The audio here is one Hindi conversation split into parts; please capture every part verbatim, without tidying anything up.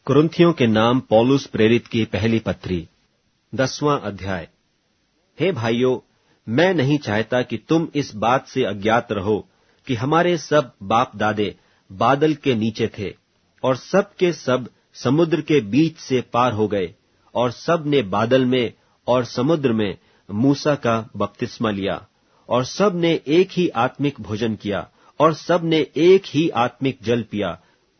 कुरिन्थियों के नाम पौलुस प्रेरित की पहली पत्री, दसवां अध्याय। हे भाइयों, मैं नहीं चाहता कि तुम इस बात से अज्ञात रहो कि हमारे सब बाप दादे बादल के नीचे थे और सब के सब समुद्र के बीच से पार हो गए, और सब ने बादल में और समुद्र में मूसा का बपतिस्मा लिया, और सब ने एक ही आत्मिक भोजन किया, और सब ने एक ही आत्मिक जल पिया,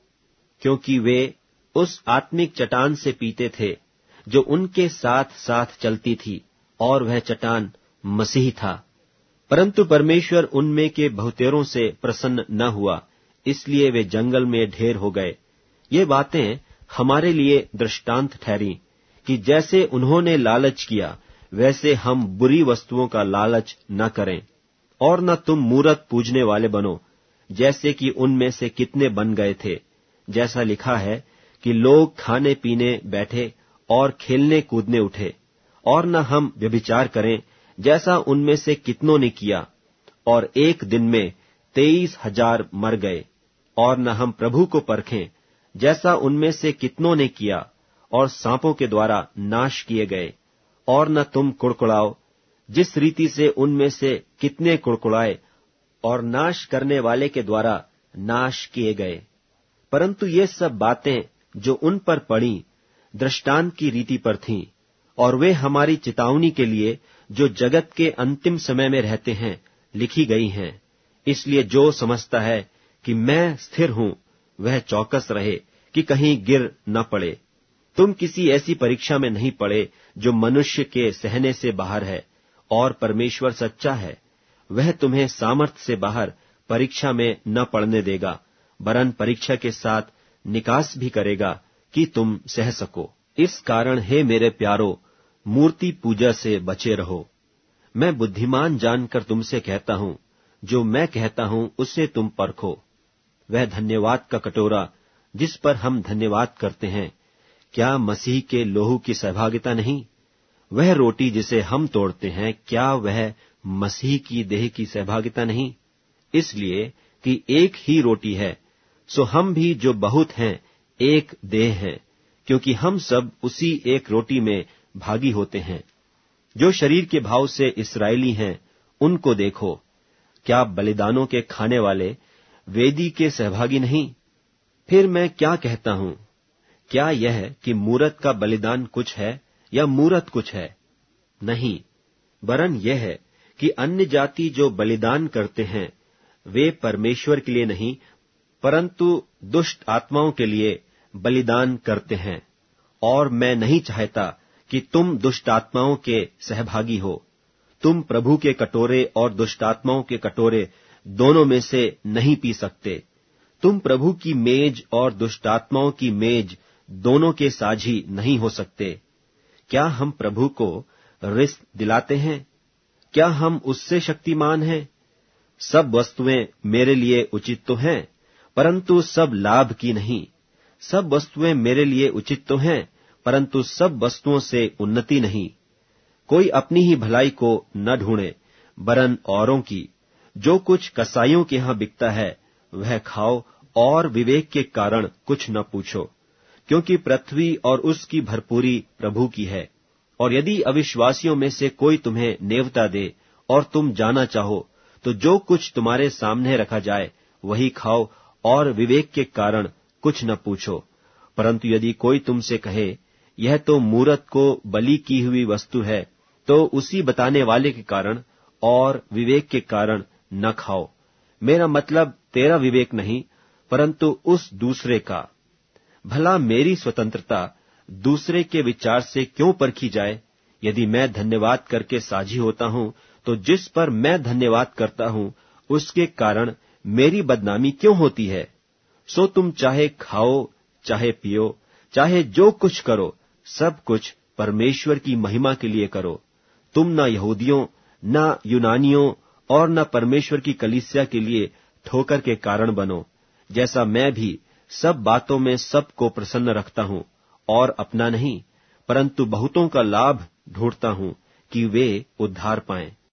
क्योंकि वे उस आत्मिक चट्टान से पीते थे जो उनके साथ साथ चलती थी, और वह चट्टान मसीह था। परंतु परमेश्वर उनमें के बहुतेरों से प्रसन्न न हुआ, इसलिए वे जंगल में ढेर हो गए। ये बातें हमारे लिए दृष्टांत ठहरी कि जैसे उन्होंने लालच किया, वैसे हम बुरी वस्तुओं का लालच न करें। और न तुम मूरत पूजने वाले बनो, जैसे कि उनमें से कितने बन गए थे। जैसा लिखा है कि लोग खाने पीने बैठे और खेलने कूदने उठे। और न हम व्यभिचार करें, जैसा उनमें से कितनों ने किया, और एक दिन में तेईस हजार मर गए। और न हम प्रभु को परखें, जैसा उनमें से कितनों ने किया, और सांपों के द्वारा नाश किए गए। और न तुम कुड़कुड़ाओ, जिस रीति से उनमें से कितने कुड़कुड़ाए और नाश करने वाले के द्वारा नाश किए गए। परंतु ये सब बातें जो उन पर पड़ी, दृष्टांत की रीति पर थीं, और वे हमारी चेतावनी के लिए, जो जगत के अंतिम समय में रहते हैं, लिखी गई हैं। इसलिए जो समझता है कि मैं स्थिर हूं, वह चौकस रहे कि कहीं गिर न पड़े। तुम किसी ऐसी परीक्षा में नहीं पड़े जो मनुष्य के सहने से बाहर है, और परमेश्वर सच्चा है, वह तुम्हें सामर्थ्य से बाहर परीक्षा में न पड़ने देगा, वरन परीक्षा के साथ निकास भी करेगा कि तुम सह सको। इस कारण हे मेरे प्यारो, मूर्ति पूजा से बचे रहो। मैं बुद्धिमान जानकर तुमसे कहता हूं, जो मैं कहता हूं उससे तुम परखो। वह धन्यवाद का कटोरा जिस पर हम धन्यवाद करते हैं, क्या मसीह के लोहू की सहभागिता नहीं? वह रोटी जिसे हम तोड़ते हैं, क्या वह मसीह की देह की सहभागिता नहीं? इसलिए कि एक ही रोटी है, सो हम भी जो बहुत हैं एक देह हैं, क्योंकि हम सब उसी एक रोटी में भागी होते हैं। जो शरीर के भाव से इस्राएली हैं, उनको देखो, क्या बलिदानों के खाने वाले वेदी के सहभागी नहीं? फिर मैं क्या कहता हूं? क्या यह कि मूरत का बलिदान कुछ है या मूरत कुछ है? नहीं, वरन यह है कि अन्य जाति जो बलिदान करते हैं, वे परमेश्वर के लिए नहीं, परंतु दुष्ट आत्माओं के लिए बलिदान करते हैं। और मैं नहीं चाहता कि तुम दुष्ट आत्माओं के सहभागी हो। तुम प्रभु के कटोरे और दुष्ट आत्माओं के कटोरे दोनों में से नहीं पी सकते। तुम प्रभु की मेज और दुष्ट आत्माओं की मेज दोनों के साझी नहीं हो सकते। क्या हम प्रभु को रिश्त दिलाते हैं? क्या हम उससे शक्तिमान हैं? सब वस्तुएं मेरे लिए उचित तो हैं, परंतु सब लाभ की नहीं। सब वस्तुएं मेरे लिए उचित तो हैं, परंतु सब वस्तुओं से उन्नति नहीं। कोई अपनी ही भलाई को न ढूंढे, वरन औरों की। जो कुछ कसाईयों के यहां बिकता है, वह खाओ, और विवेक के कारण कुछ न पूछो, क्योंकि पृथ्वी और उसकी भरपूरी प्रभु की है। और यदि अविश्वासियों में से कोई तुम्हें नेवता दे और तुम जाना चाहो, तो जो कुछ तुम्हारे सामने रखा जाए वही खाओ, और विवेक के कारण कुछ न पूछो। परंतु यदि कोई तुमसे कहे, यह तो मूरत को बलि की हुई वस्तु है, तो उसी बताने वाले के कारण और विवेक के कारण न खाओ। मेरा मतलब तेरा विवेक नहीं, परंतु उस दूसरे का। भला मेरी स्वतंत्रता दूसरे के विचार से क्यों परखी जाए? यदि मैं धन्यवाद करके साझी होता हूं, तो जिस पर मैं धन्यवाद करता हूं, उसके कारण मेरी बदनामी क्यों होती है? सो तुम चाहे खाओ, चाहे पियो, चाहे जो कुछ करो, सब कुछ परमेश्वर की महिमा के लिए करो। तुम न यहूदियों, न यूनानियों और न परमेश्वर की कलीसिया के लिए ठोकर के कारण बनो, जैसा मैं भी सब बातों में सबको प्रसन्न रखता हूं, और अपना नहीं, परंतु बहुतों का लाभ ढूंढता हूं कि वे उद्धार पाएं।